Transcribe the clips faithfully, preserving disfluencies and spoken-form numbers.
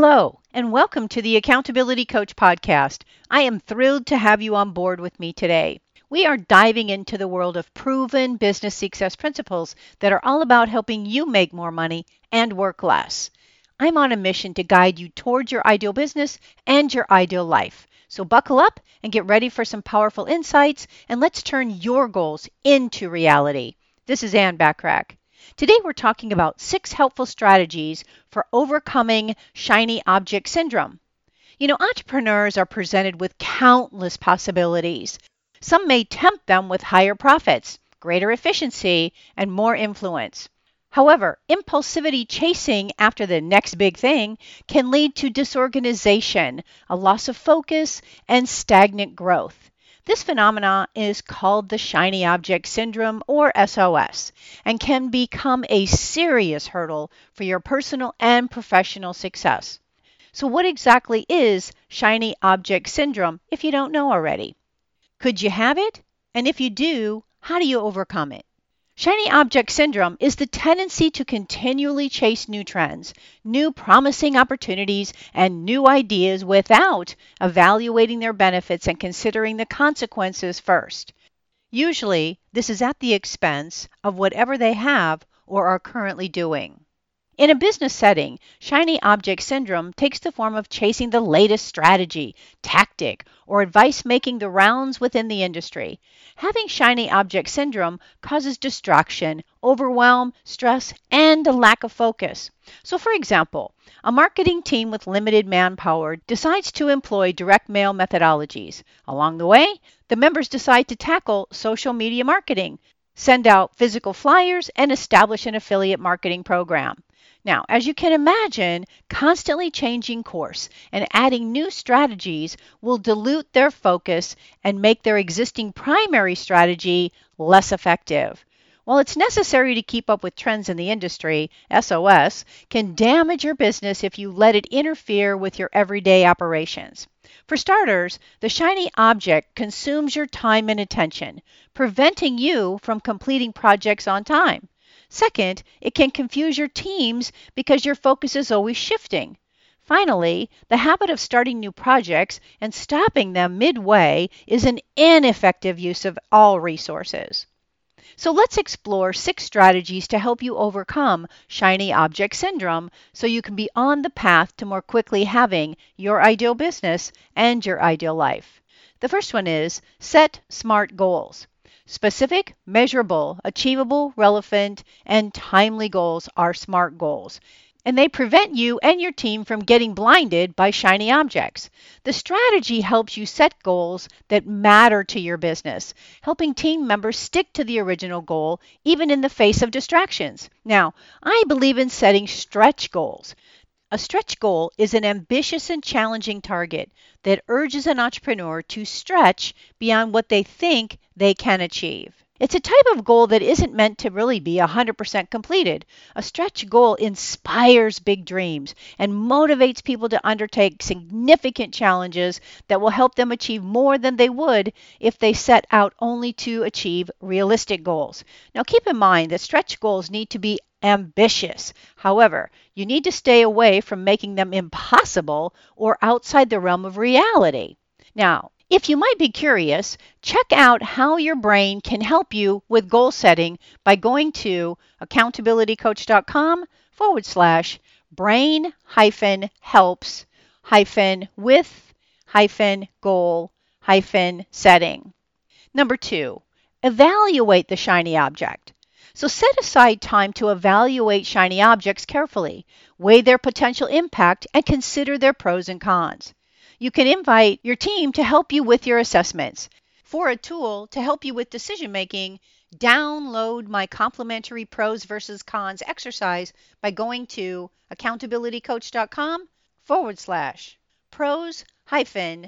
Hello, and welcome to the Accountability Coach Podcast. I am thrilled to have you on board with me today. We are diving into the world of proven business success principles that are all about helping you make more money and work less. I'm on a mission to guide you towards your ideal business and your ideal life. So buckle up and get ready for some powerful insights, and let's turn your goals into reality. This is Ann Backrack. Today we're talking about six helpful strategies for overcoming shiny object syndrome. You know, entrepreneurs are presented with countless possibilities. Some may tempt them with higher profits, greater efficiency, and more influence. However, impulsivity chasing after the next big thing can lead to disorganization, a loss of focus, and stagnant growth. This phenomenon is called the shiny object syndrome, or S O S, and can become a serious hurdle for your personal and professional success. So what exactly is shiny object syndrome if you don't know already? Could you have it? And if you do, how do you overcome it? Shiny object syndrome is the tendency to continually chase new trends, new promising opportunities, and new ideas without evaluating their benefits and considering the consequences first. Usually, this is at the expense of whatever they have or are currently doing. In a business setting, shiny object syndrome takes the form of chasing the latest strategy, tactic, or advice making the rounds within the industry. Having shiny object syndrome causes distraction, overwhelm, stress, and a lack of focus. So for example, a marketing team with limited manpower decides to employ direct mail methodologies. Along the way, the members decide to tackle social media marketing, send out physical flyers, and establish an affiliate marketing program. Now, as you can imagine, constantly changing course and adding new strategies will dilute their focus and make their existing primary strategy less effective. While it's necessary to keep up with trends in the industry, S O S can damage your business if you let it interfere with your everyday operations. For starters, the shiny object consumes your time and attention, preventing you from completing projects on time. Second, it can confuse your teams because your focus is always shifting. Finally, the habit of starting new projects and stopping them midway is an ineffective use of all resources. So let's explore six strategies to help you overcome shiny object syndrome so you can be on the path to more quickly having your ideal business and your ideal life. The first one is set SMART goals. Specific, measurable, achievable, relevant, and timely goals are SMART goals, and they prevent you and your team from getting blinded by shiny objects. The strategy helps you set goals that matter to your business, helping team members stick to the original goal even in the face of distractions. Now, I believe in setting stretch goals. A stretch goal is an ambitious and challenging target that urges an entrepreneur to stretch beyond what they think they can achieve. It's a type of goal that isn't meant to really be one hundred percent completed. A stretch goal inspires big dreams and motivates people to undertake significant challenges that will help them achieve more than they would if they set out only to achieve realistic goals. Now keep in mind that stretch goals need to be ambitious. However, you need to stay away from making them impossible or outside the realm of reality. Now, if you might be curious, check out how your brain can help you with goal setting by going to accountabilitycoach.com forward slash brain hyphen helps hyphen with hyphen goal hyphen setting. Number two, evaluate the shiny object. So set aside time to evaluate shiny objects carefully, weigh their potential impact, and consider their pros and cons. You can invite your team to help you with your assessments. For a tool to help you with decision making, download my complimentary pros versus cons exercise by going to accountabilitycoach.com forward slash pros hyphen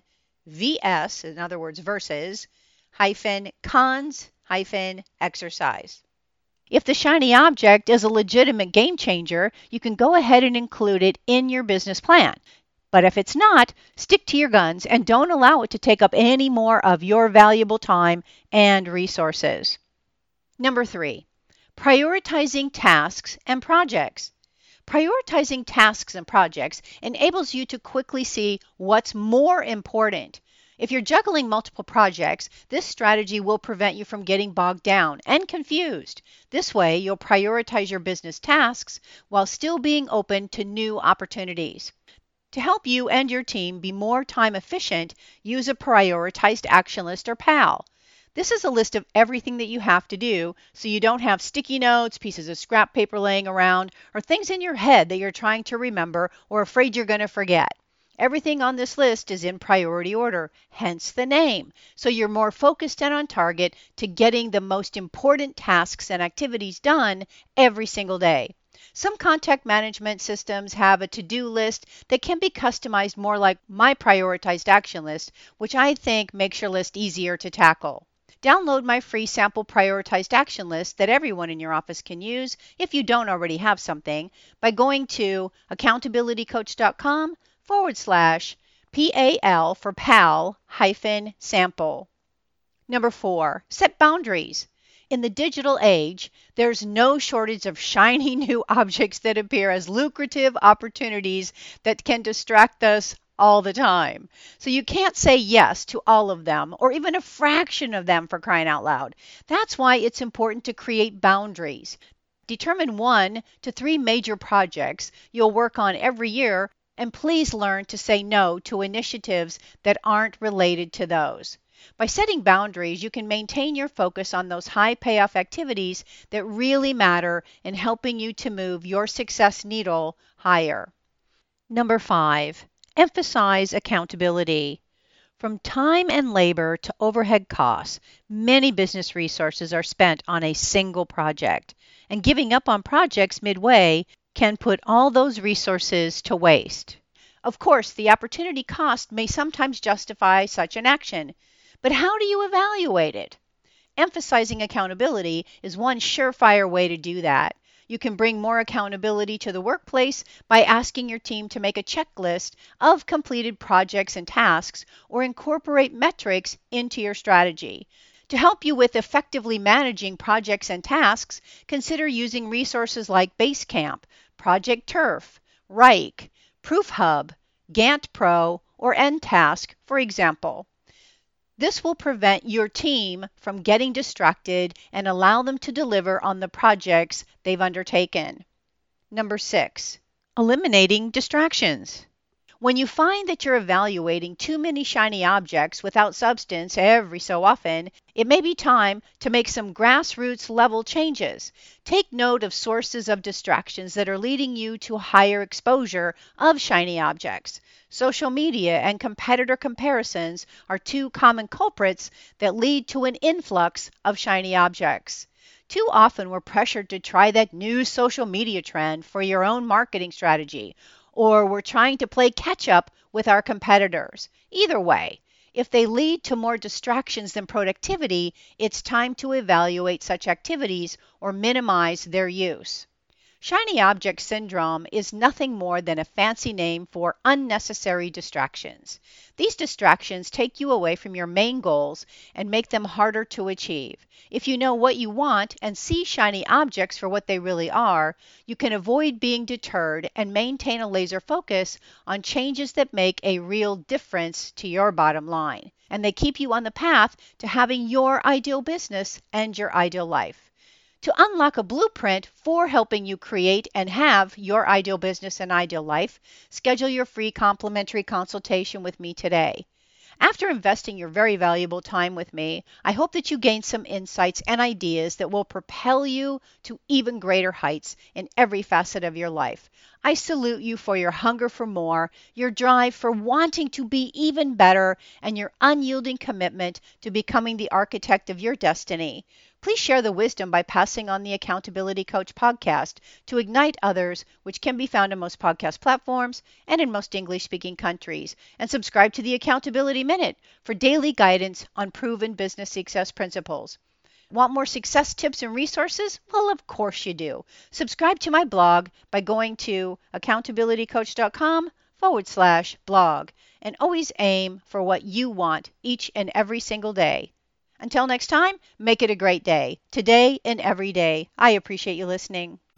vs, in other words, versus hyphen cons hyphen exercise. If the shiny object is a legitimate game changer, you can go ahead and include it in your business plan. But if it's not, stick to your guns and don't allow it to take up any more of your valuable time and resources. Number three, prioritizing tasks and projects. Prioritizing tasks and projects enables you to quickly see what's more important. If you're juggling multiple projects, this strategy will prevent you from getting bogged down and confused. This way, you'll prioritize your business tasks while still being open to new opportunities. To help you and your team be more time efficient, use a prioritized action list or P A L. This is a list of everything that you have to do so you don't have sticky notes, pieces of scrap paper laying around, or things in your head that you're trying to remember or afraid you're going to forget. Everything on this list is in priority order, hence the name, so you're more focused and on target to getting the most important tasks and activities done every single day. Some contact management systems have a to-do list that can be customized more like my prioritized action list, which I think makes your list easier to tackle. Download my free sample prioritized action list that everyone in your office can use if you don't already have something by going to accountabilitycoach.com forward slash PAL for PAL hyphen sample. Number four, set boundaries. In the digital age, there's no shortage of shiny new objects that appear as lucrative opportunities that can distract us all the time. So you can't say yes to all of them or even a fraction of them, for crying out loud. That's why it's important to create boundaries. Determine one to three major projects you'll work on every year, and please learn to say no to initiatives that aren't related to those. By setting boundaries, you can maintain your focus on those high payoff activities that really matter in helping you to move your success needle higher. Number five, emphasize accountability. From time and labor to overhead costs, many business resources are spent on a single project, and giving up on projects midway can put all those resources to waste. Of course, the opportunity cost may sometimes justify such an action, but how do you evaluate it? Emphasizing accountability is one surefire way to do that. You can bring more accountability to the workplace by asking your team to make a checklist of completed projects and tasks or incorporate metrics into your strategy. To help you with effectively managing projects and tasks, consider using resources like Basecamp, Project Turf, Wrike, ProofHub, Gantt Pro, or Ntask, for example. This will prevent your team from getting distracted and allow them to deliver on the projects they've undertaken. Number six, eliminating distractions. When you find that you're evaluating too many shiny objects without substance every so often, it may be time to make some grassroots level changes. Take note of sources of distractions that are leading you to higher exposure of shiny objects. Social media and competitor comparisons are two common culprits that lead to an influx of shiny objects. Too often we're pressured to try that new social media trend for your own marketing strategy, or we're trying to play catch up with our competitors. Either way, if they lead to more distractions than productivity, it's time to evaluate such activities or minimize their use. Shiny object syndrome is nothing more than a fancy name for unnecessary distractions. These distractions take you away from your main goals and make them harder to achieve. If you know what you want and see shiny objects for what they really are, you can avoid being deterred and maintain a laser focus on changes that make a real difference to your bottom line. And they keep you on the path to having your ideal business and your ideal life. To unlock a blueprint for helping you create and have your ideal business and ideal life, schedule your free complimentary consultation with me today. After investing your very valuable time with me, I hope that you gain some insights and ideas that will propel you to even greater heights in every facet of your life. I salute you for your hunger for more, your drive for wanting to be even better, and your unyielding commitment to becoming the architect of your destiny. Please share the wisdom by passing on the Accountability Coach podcast to ignite others, which can be found on most podcast platforms and in most English-speaking countries. And subscribe to the Accountability Minute for daily guidance on proven business success principles. Want more success tips and resources? Well, of course you do. Subscribe to my blog by going to accountabilitycoach.com forward slash blog. And always aim for what you want each and every single day. Until next time, make it a great day, today and every day. I appreciate you listening.